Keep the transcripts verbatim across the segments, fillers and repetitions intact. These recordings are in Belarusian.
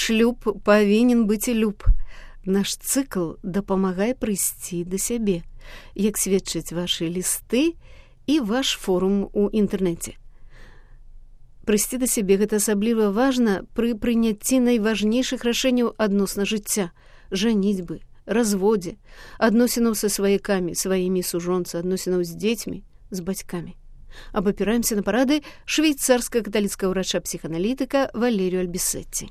Шлюб павінен быць і люб. Наш цыкл дапамагае прыйсці да сябе, як сведчаць вашы лісты і ваш форум у інтэрнэце. Прыйсці да сябе гэта асабліва важна пры прыняцці найважнейшых рашэнняў адносна жыцця, жаніцьбы, разводзе, адносінаў са сваякамі, сваімі сужонцы, адносінаў з дзецьмі, з бацькамі. Абапіраемся на парады швейцарска-каталіцкага ўрача-псіханалітыка Валерію Альбісетці.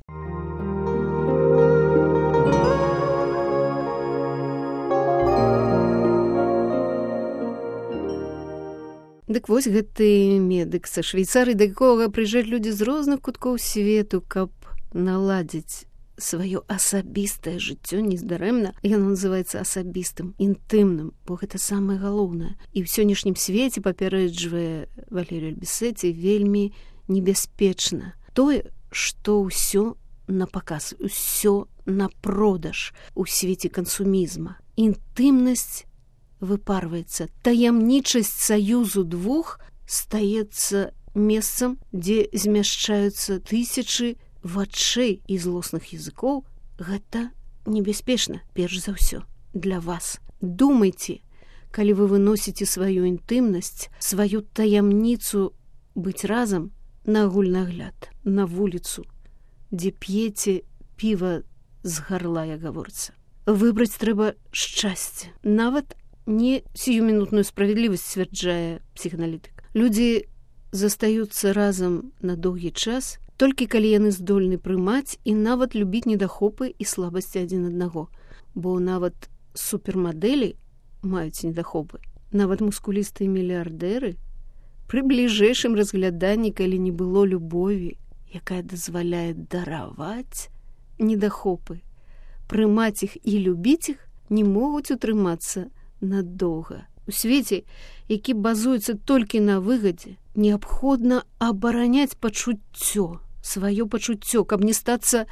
Дык вось гэты медык са Швейцарыі, да якога прыязджаюць людзі з розных куткоў свету, каб наладзіць сваё асабістае жыццё нездарэмна. Яно называецца асабістым, інтымным, бо гэта самае галоўнае. І ў сённяшнім свеце, папярэджвае Валерію Альбісетці, вельмі небяспечна тое, што ўсё на паказ, усё на продаж у свеце кансумізма. Інтымнасць выпарваецца. Таямнічасць саюзу двух стаецца месцам, дзе змяшчаюцца тысячы вачэй і злосных языкоў. Гэта небяспечна, перш за ўсё, для вас. Думайце, калі вы выносіце сваю інтымнасць, сваю таямніцу быць разам на агульны агляд, на вуліцу, дзе п'еце піва з гарла, як гаворыцца. Выбраць трэба шчасце. Нават не сіюмінутную справядлівасць, сцвярджае псіханалітык. Людзі застаюцца разам на доўгі час, толькі калі яны здольны прымаць і нават любіць недахопы і слабасці адзін аднаго. Бо нават супермадэлі маюць недахопы. Нават мускулістыя мільярдэры пры бліжэйшым разгляданні, калі не было любові, якая дазваляе дараваць недахопы, прымаць іх і любіць іх, не могуць утрымацца надоўга. У свеце, які базуецца толькі на выгадзе, неабходна абараняць пачуццё, сваё пачуццё, каб не стацца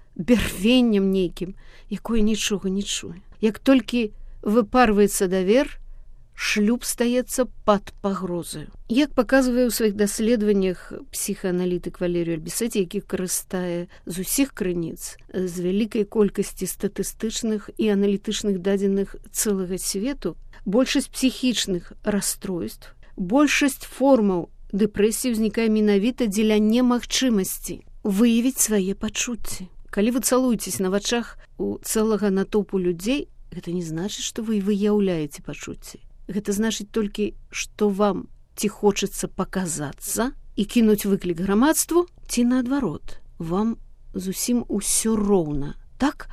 бярвеннем нейкім, якое нічога не чуе. Як толькі выпарваецца давер, шлюб стаецца пад пагрозаю. Як паказвае ў сваіх даследаваннях псіхааналітык Валерію Альбісетці, які карыстае з усіх крыніц, з вялікай колькасці статыстычных і аналітычных дадзеных цэлага свету, большасць псіхічных расстройств, большасць формаў дэпрэсіі ўзнікае менавіта дзеля немагчымасці выявіць свае пачуцці. Калі вы цалуецесь на вачах у цэлага натоўпу людзей, гэта не значыць, што вы выяўляеце пачуцці. Гэта значыць толькі, што вам ці хочацца паказацца і кінуць выклік грамадству, ці наадварот, вам зусім усё роўна. Так,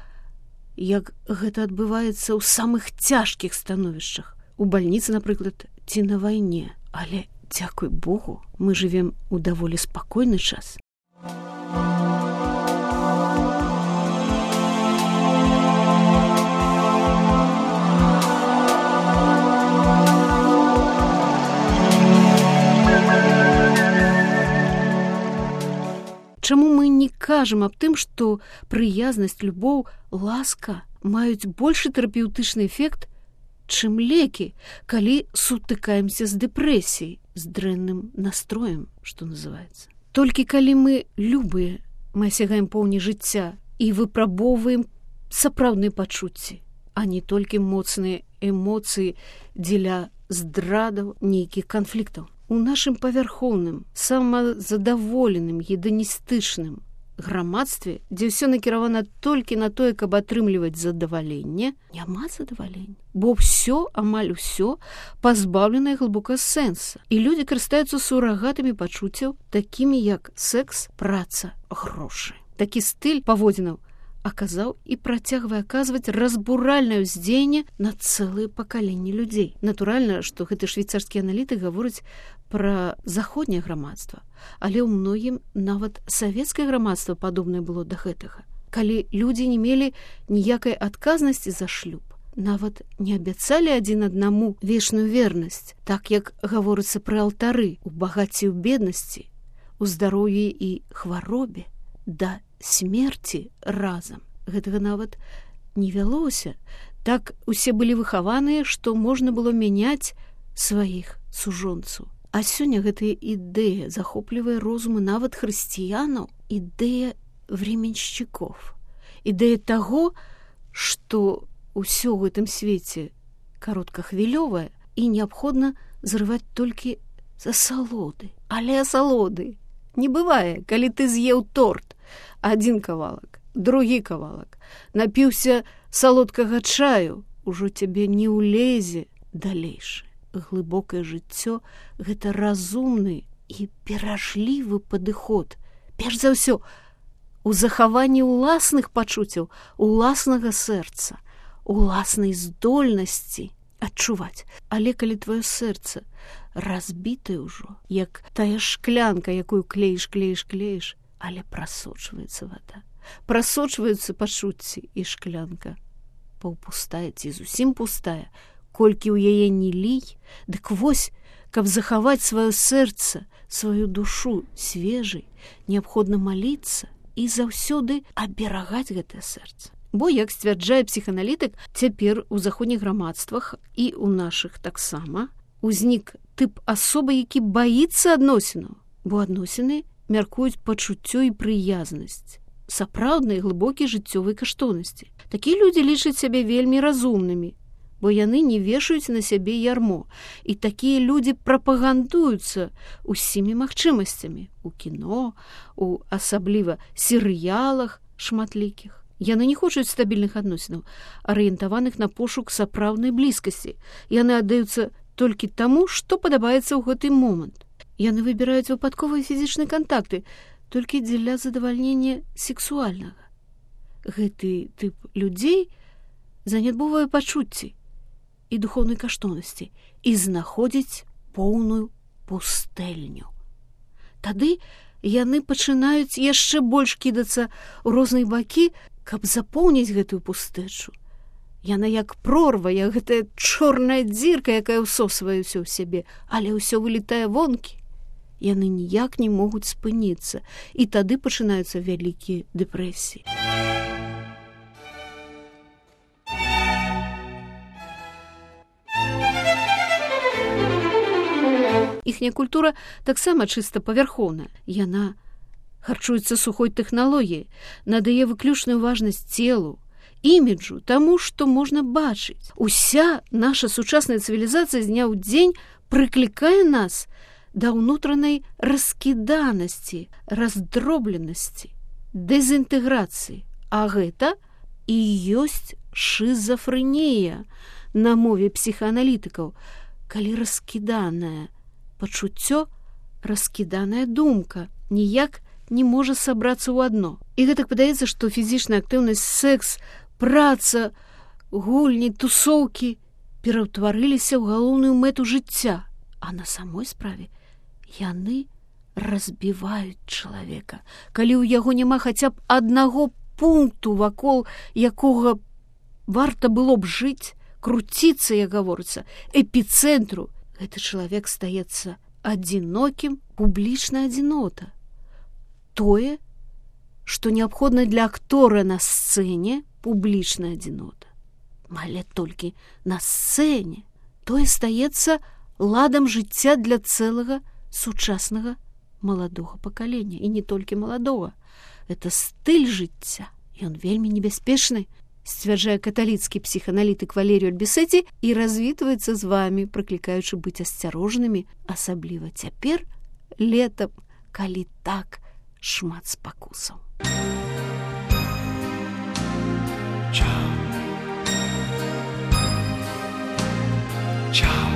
як гэта адбываецца ў самых цяжкіх становішчах. У бальніцы, напрыклад, ці на вайне. Але, дзякуй Богу, мы жывем у даволі спакойны час. Чаму мы не кажам аб тым, што прыязнасць, любоў, ласка маюць большы тэрапеўтычны эфект, чым лекі, калі сутыкаемся з дэпрэсіяй, з дрэнным настроем, што называецца. Толькі калі мы любыя, мы асягаем поўні жыцця і выпрабоўваем сапраўдныя пачуцці, а не толькі моцныя эмоцыі дзеля здрадаў нейкіх канфліктаў. У нашым павярхоўным, самазадаволеным, геданістычным грамадстве, дзе ўсё накіравана толькі на тое, каб атрымліваць задаваленне, няма задавалення. Бо ўсё, амаль усё, пазбаўленае глыбокага сэнса. І людзі карыстаюцца сурагатамі пачуццяў, такімі як секс, праца, грошы. Такі стыль паводзінаў аказаў і працягвае аказваць разбуральнае ўздзеянне на цэлыя пакаленні людзей. Натуральна, што гэты швейцарскі аналітык гаворыць пра заходняе грамадства, але ў многім нават савецкае грамадства падобнае было да гэтага. Калі людзі не мелі ніякай адказнасці за шлюб, нават не абяцалі адзін аднаму вечную вернасць, так як гаворыцца пры алтары, у багацці, ў беднасці, у здароўі і хваробе, да смерці разам. Гэтага нават не вялося. Так усе былі выхаваныя, што можна было мяняць сваіх сужонцаў. А сёння гэтая ідэя захоплівае розумы нават хрысціянаў, ідэя временшчыков. Ідэя таго, што ўсё ў гэтым свеце кароткахвілёвае і неабходна зрываць толькі з асалоды. Але асалоды не бывае, калі ты з'еў торт, адзін кавалак, другі кавалак, напіўся салодкага чаю, ужо цябе не ўлезе далейшы. Глыбокае жыццё – гэта разумны і перажлівы падыход. Перш за ўсё, у захаванні ўласных пачуццяў, уласнага сэрца, уласнай здольнасці адчуваць. Але калі твоё сэрца разбітае ўжо, як тая шклянка, якую клеіш, клеіш, клеіш, але прасочваецца вада, прасочваюцца пачуцці, і шклянка паўпустая ці зусім пустая, колькі ў яе не лій, дык вось, каб захаваць сваё сэрца, сваю душу свежай, неабходна маліцца і заўсёды аберагаць гэтае сэрца. Бо, як сцвярджае псіханалітык, цяпер у заходніх грамадствах і ў нашых таксама узнік тып асобы, які баіцца адносінаў, бо адносіны мяркуюць пачуццё і прыязнасць, сапраўдныя глыбокія жыццёвыя каштоўнасці. Такія людзі лічаць сябе вельмі разумнымі, бо яны не вешаюць на сябе ярмо. І такія людзі прапагандуюцца усімі магчымасцямі у кіно, у асабліва серыялах шматлікіх. Яны не хочуць стабільных адносінаў, арыентаваных на пошук сапраўднай блізкасці. Яны аддаюцца толькі таму, што падабаецца ў гэты момант. Яны выбіраюць выпадковыя фізічныя кантакты толькі дзеля задавальнення сексуальнага. Гэты тып людзей занядбовае пачуцці і духоўнай каштоўнасці і знаходзіць поўную пустэльню. Тады яны пачынаюць яшчэ больш кідацца ў розныя бакі, каб запоўніць гэтую пустэчу. Яна як прорва, як гэтая чорная дзірка, якая ўсосвае ўсё ў сябе, але ўсё вылетае вонкі. Яны ніяк не могуць спыніцца, і тады пачынаюцца вялікія дэпрэсіі. Іхняя культура таксама чыста павярхоўная. Яна харчуецца сухой тэхналогіяй, надае выключную важнасць целу, іміджу, таму, што можна бачыць. Уся наша сучасная цывілізацыя з дня ў дзень прыклікае нас да ўнутранай раскіданасці, раздробленасці, дэзінтэграцыі. А гэта і ёсць шызафрэнія на мове псіхааналітыкаў, калі раскіданае пачуццё, раскіданая думка ніяк не можа сабрацца ў адно. І гэтак падаецца, што фізічная актыўнасць, секс, праца, гульні, тусоўкі пераўтварыліся ў галоўную мэту жыцця, а на самой справе яны разбіваюць чалавека, калі ў яго няма хаця б аднаго пункту, вакол якога варта было б жыць, круціцца, як гаворыцца, эпіцэнтру. Гэты чалавек стаецца адзінокім, публічна адзінота. Тое, што неабходна для актора на сцэне, публічна адзінота. Але толькі на сцэне. Тое стаецца ладам жыцця для цэлага сучаснага маладога пакалення. І не толькі маладога. Это стыль жыцця. Ён вельмі небяспечны, сцвярджае каталіцкі псіханалітык Валерію Альбісеці і развітваецца з вамі, прыклікаючы быць асцярожнымі, асабліва цяпер, летам, калі так шмат спакусаў. Чао. Чао.